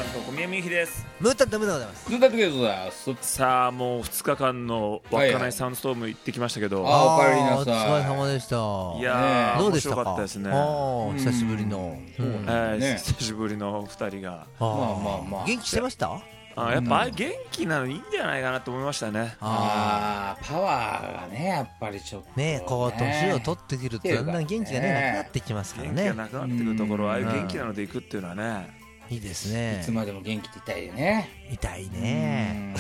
と小宮みゆきです。 ムータンダメでございます。 ずっとでございます。 さあもう2日間の稚内サウンドストーム行ってきましたけど、 おかえりなさい。 お疲れ様でした。 いやー、 どうでしたか。 面白かったですね。 久しぶりの、 久しぶりの2人が元気してました。 やっぱ元気なのいいんじゃないかなと思いましたね。 パワーがね、やっぱりちょっとね、こう年を取ってくるとだんだん元気がねなくなってきますからね。 元気がなくなってくるところ、ああいう元気なので行くっていうのはね、 いいですね。 いつまでも元気って痛いよね。 痛いね。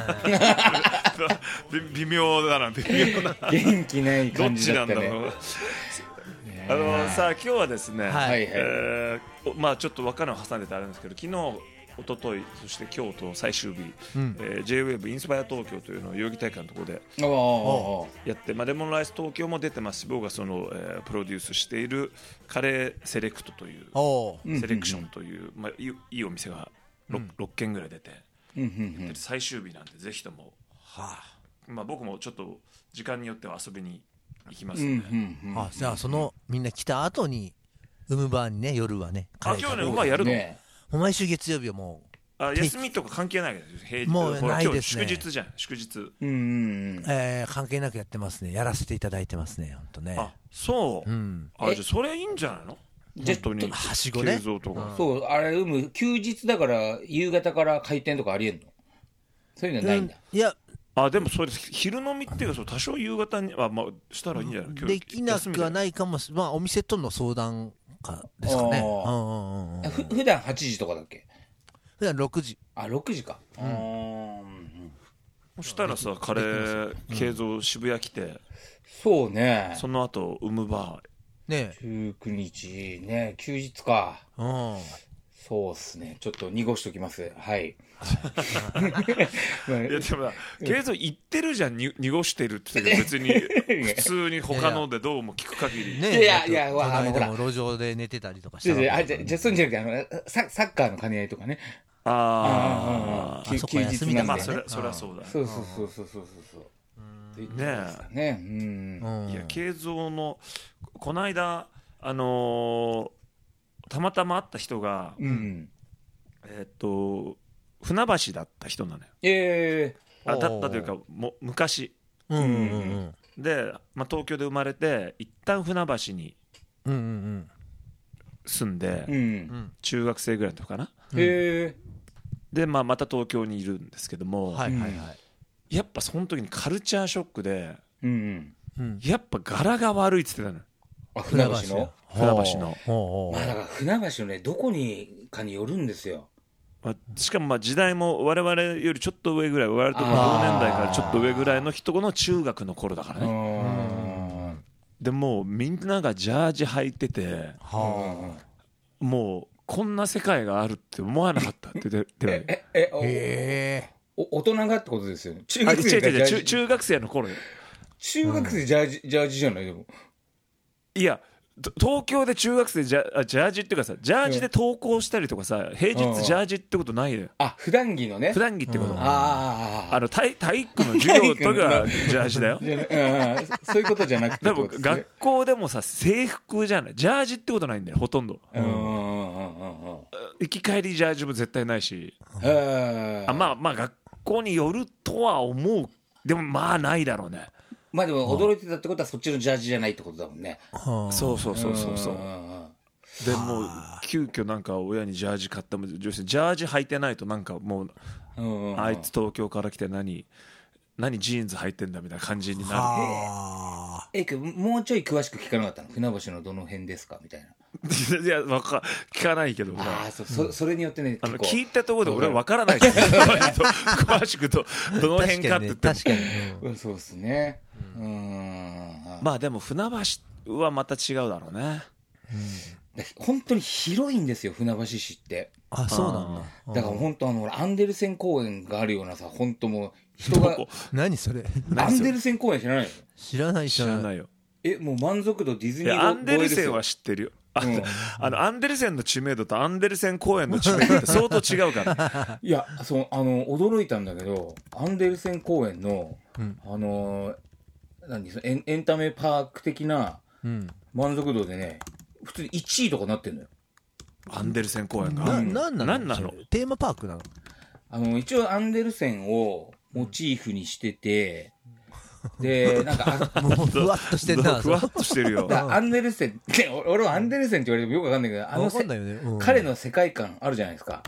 微妙だな、微妙な。 元気ない感じだったね。 どっちなんだろう。さあ今日はですね、まあちょっと若菜を挟んでてあるんですけど、昨日一昨日そして今日と最終日、J-WAVE インスパイア東京というのを代々木体育館のところでやって、レモンライス東京も出てますし、僕がその、プロデュースしているカレーセレクトというセレクションという、いいお店が 6軒ぐらい出て、最終日なんでぜひとも、僕もちょっと時間によっては遊びに行きますので、 じゃあそのみんな来た後にウムバーにね、夜はね、 今日ねウムバーやるの、 毎週月曜日はもう休みとか関係ないです。平日もうないですね。 祝日じゃん、祝日。 関係なくやってますね。やらせていただいてますね、本当ね。 そう。じゃあそれいいんじゃないの？本当にはしごね。 そう、あれ休日だから夕方から開店とかありえんの？そういうのないんだ。 いや。 でもそうです。昼飲みっていうか、多少夕方にしたらいいんじゃない？ できなくはないかもしれない。お店との相談ですかね。 普段8時とかだっけ？ 普段6時。 6時か。 そしたらさ、カレー慶三渋谷来て、 そうね。 その後ウムバーね。 19日ね、休日か。そうっすね。ちょっと濁しときます。はい。 いやでも慶三言ってるじゃん、濁してるって言って別に普通に他のでどうも聞く限りね。いやほら路上で寝てたりとかしたら。 じゃそうじゃなくてサッカーの兼ね合いとかね。 休日なんでね。 そりゃそうだ。 そう。 ねえ。いや慶三のこの間たまたま会った人が船橋だった人なのよ。だったというか昔で、東京で生まれて一旦船橋に住んで、中学生ぐらいの時かな。でまた東京にいるんですけども、やっぱその時にカルチャーショックで、やっぱ柄が悪いって言ってたの。 船橋のだから船橋のね、どこにかによるんですよ。 しかも時代も我々よりちょっと上ぐらい、我々と同年代からちょっと上ぐらいの人の中学の頃だからね。でもうみんながジャージ履いてて、もうこんな世界があるって思わなかったって言って大人がってことですよね。 中学生の頃よ。 中学生ジャージじゃない？でもいや東京で中学生ジャージっていうかさ、ジャージで登校したりとかさ、平日ジャージってことないのよ。 普段着のね。 普段着ってこと。体育の授業とかジャージだよ。 そういうことじゃなくて。 でも学校でもさ、制服じゃない。ジャージってことないんだよ、ほとんど。行き帰りジャージも絶対ないし。学校によるとは思う。でもないだろうね。 でも驚いてたってことはそっちのジャージじゃないってことだもんね。 そうでもう急遽なんか親にジャージ買ったもジャージ履いてないとなんかもうあいつ東京から来て何ジーンズ履いてんだみたいな感じになる。もうちょい詳しく聞かなかったの？船橋のどの辺ですかみたいな。 いや聞かないけどそれによってね、 聞いたところで俺は分からない詳しくどの辺かって言っても。 確かにそうですね。 でも船橋はまた違うだろうね。 本当に広いんですよ、船橋市って。 そうなんだ。 だから本当アンデルセン公園があるようなさ、本当もう人が何それ？ アンデルセン公園知らないの？ 知らないよ。 もう満足度ディズニーアンデルセンは知ってるよ。アンデルセンの知名度とアンデルセン公園の知名度って相当違うから。 いや、驚いたんだけど、アンデルセン公園のエンタメパーク的な満足度でね、普通に1位とかなってんのよ。 アンデルセン公園が何なの？テーマパークなの？一応アンデルセンをモチーフにしてて、でなんかもうふわっとしてんな。 ふわっとしてるよ。 アンデルセンって俺はアンデルセンって言われてもよくわかんないけど、 わかんないよね。 彼の世界観あるじゃないですか。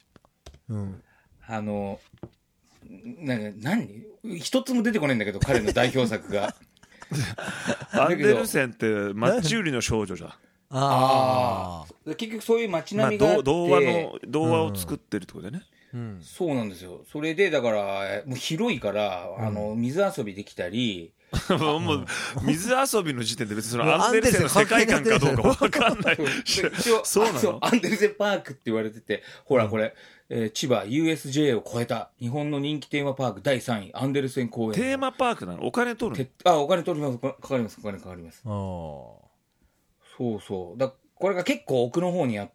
何一つも出てこないんだけど、彼の代表作が。 アンデルセンってマッチ売りの少女じゃん。 ああ。結局そういう街並みがあって、 童話を作ってるってことだよね。 そうなんですよ。それでだからもう広いから水遊びできたり。 もう水遊びの時点で別にそのアンデルセンの世界観かどうか分かんない。そうなの？ アンデルセンパークって言われてて、ほらこれ、千葉 USJ を超えた日本の人気テーマパーク第3位アンデルセン公園。 テーマパークなの？お金取るの？お金取ります。かかります。お金かかります。そうそう。これが結構奥の方にあって、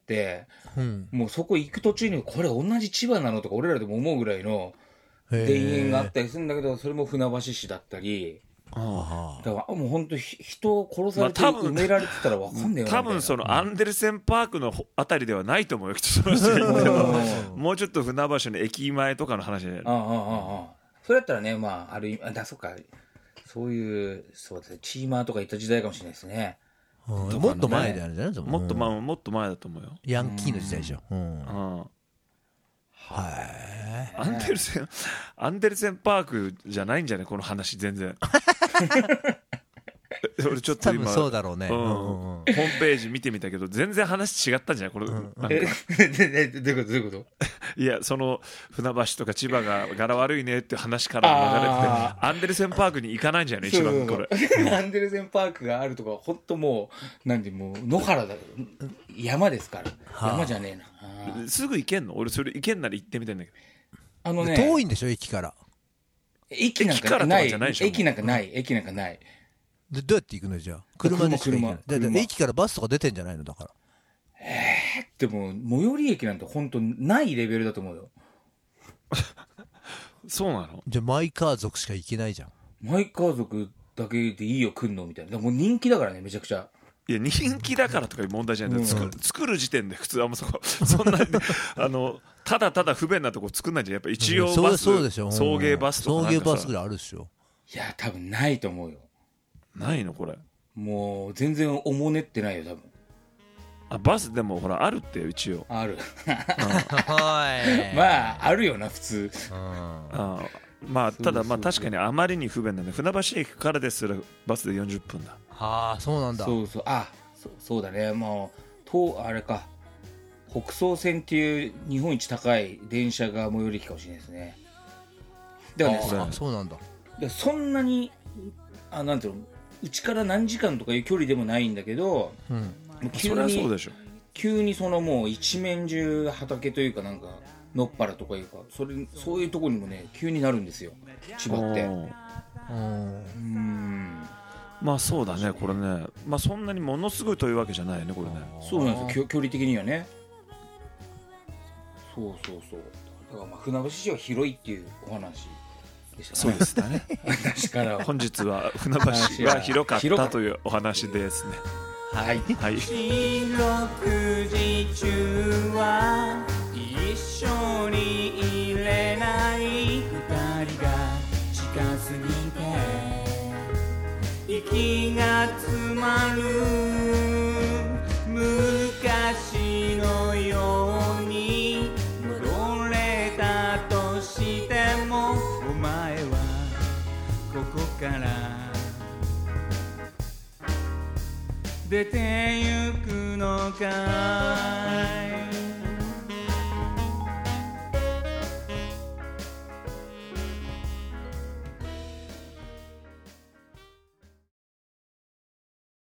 もうそこ行く途中にこれ同じ千葉なのとか俺らでも思うぐらいの田園があったりするんだけど、それも船橋市だったり。だからもう本当人を殺されて埋められてたら分かんないよね。 多分そのアンデルセンパークのあたりではないと思うよ。もうちょっと船橋の駅前とかの話で。 それだったらね、まあある意味そっか、そういうそうですね、チーマーとかいた時代かもしれないですね。 もっと前であるじゃない？ もっと前だと思うよ。 ヤンキーの時代でしょ。 はい。アンデルセンパークじゃないんじゃないこの話全然。俺ちょっと今多分そうだろうね。 ホームページ見てみたけど全然話違ったんじゃないこれ。どういうこと？ いやその船橋とか千葉が柄悪いねって話から流れてて、アンデルセンパークに行かないんじゃない一番これ。 アンデルセンパークがあるとか本当もうなんでもう野原だ山ですから。山じゃねえな。 すぐ行けんの？俺それ行けんなら行ってみたいんだけど。 遠いんでしょ駅から。 駅なんかない。駅なんかない。 でどうやって行くのじゃあ？車でしか行けない。駅からバスとか出てんじゃないのだから。 でも最寄り駅なんて本当ないレベルだと思うよ。 そうなの？ じゃあマイカー族しか行けないじゃん。 マイカー族だけでいいよ来んのみたいな。もう人気だからねめちゃくちゃ。 いや人気だからとかいう問題じゃない。作る時点で普通そんなにただただ不便なとこ作んないじゃん。やっぱ一応バス、送迎バスとか送迎バスぐらいあるでしょ。 いや多分ないと思うよ。 ないのこれ？ もう全然おもねってないよ多分。 バスでもほらあるって一応ある。まああるよな普通。 まあただまあ確かにあまりに不便だね。船橋駅からですらバスで40分だ。 そうなんだ。 そうだね。もうあれか北総線っていう日本一高い電車が最寄り駅かもしれないですね。だからね、 そうなんだ。 そんなになんていうのうちから何時間とかいう距離でもないんだけど、 そりゃそうでしょ。 急にそのもう一面中畑というかなんか野っ原とかいうかそういうところにもね急になるんですよ千葉って。 まあそうだねこれね。まあそんなにものすごいというわけじゃないねこれね。 そうなんですよ距離的にはね。そうだからまあ船橋市は広いっていうお話でしたね。 そうですね。 私から本日は船橋が広かったというお話ですね。 はい。 四六時中は一緒にいれない二人が近すぎて息が詰まる昔のように戻れたとしてもお前はここから出てゆくのかい。